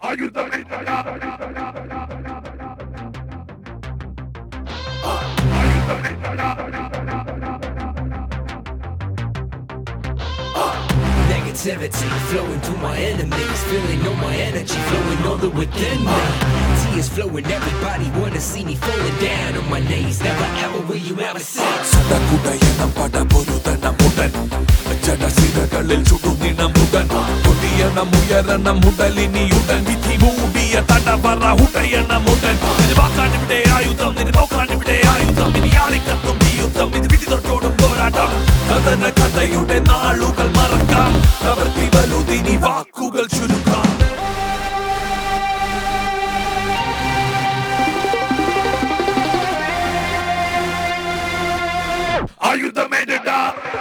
Negativity flowing through my enemies, feeling all my energy flowing all the within me. Tears flowing, everybody wanna see me falling down on my knees. Never ever will you ever see. Sadakudayana pada borudana mudan, jada siragalil chudunina mudan, kodiyana muyarana mudalini udan, vithi moodiya tadavara hudayana mudan. Ini vaakkan ivide ayudam, ini nokkan ivide ayudam, ini yarikkathum diyuddam, ini vidithododum poratam. Kadana kadayude naalugal marakam, pravarthi valudini vaakkugal churukam. ആയുധമേടാ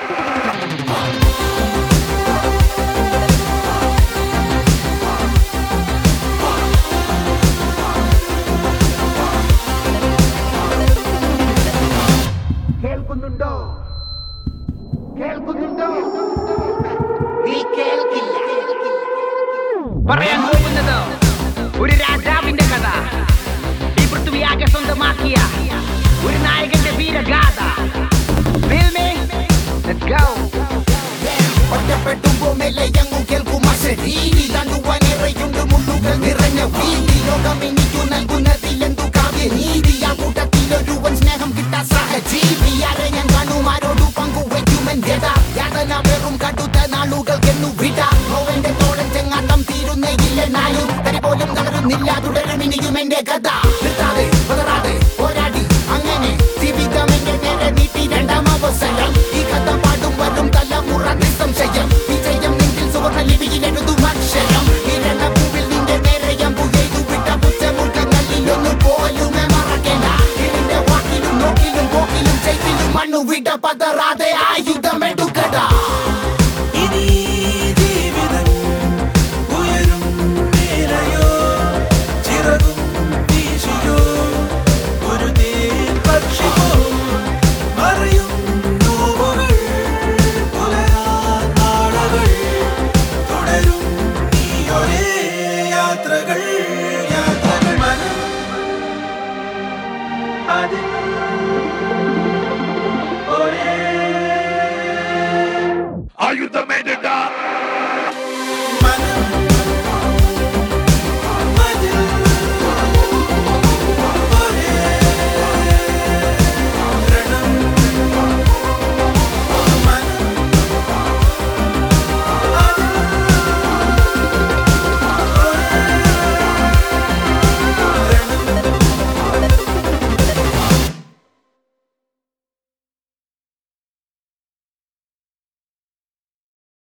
കേൾക്കുന്നുണ്ടോ കേൾക്കുന്നുണ്ടോ നീ കേൾക്കില്ല പറയാൻ പോകുന്നത് ഒരു രാജാവിന്റെ കഥ ഈ പൃഥ്വിയാകെ സ്വന്തമാക്കിയ ഒരു നായകന്റെ Veeragatha. Feel me? Let's go. ഒറ്റപ്പെട്ടുമ്പോ മെല്ലയങ്ങു കേൾക്കും അശരീരി തണ്ടുവാനെറയുണ്ട് മുള്ളുകൾ നിറഞ്ഞ വീതി. ലോകം എനിക്കു നൽകുന്നതിലെന്തു കാവ്യനീതി. ആ കൂട്ടത്തിലൊരുവൻ സ്നേഹം കിട്ടാ സഹജീവി. ആരെ ഞാൻ കാണുമാരോടു പങ്കുവയ്ക്കുമെൻ വ്യത. യാതന വെറും കടുത്ത നാളുകൾക്കെന്നു വിട. നോവന്റെ തോളൻ ചെങ്ങാട്ടം തീരുന്നയില്ലെന്നാലും തരി പോലും തളരുന്നില്ല. തുടരും ഇനിയും എന്റെ കഥ. നിർത്താതെ പതറാതെ പോരാടി അങ്ങനെ ജീവിതം എന്റെ നേരെ നീട്ടി രണ്ടാം അവസരം. ഈ കഥ പാടും വരും തലമുറ നിസ്സംശയം. വിജയം നെഞ്ചിൽ സുവർണ്ണ ലിപിയിൽ എഴുതും അക്ഷരം. ഇരണ പൂവിൽ നിന്റെ നേരെ അമ്പു എഴുതു വിട്ട പുറ്റമുഖങ്ങളിലൊന്നു പോലുമേ മറക്കേണ്ട. ഇതിന്റെ വാക്കിലും നോക്കിലും പോക്കിലും ചെയ്തിലും മണ്ണു വിട പതറാതെ ആയു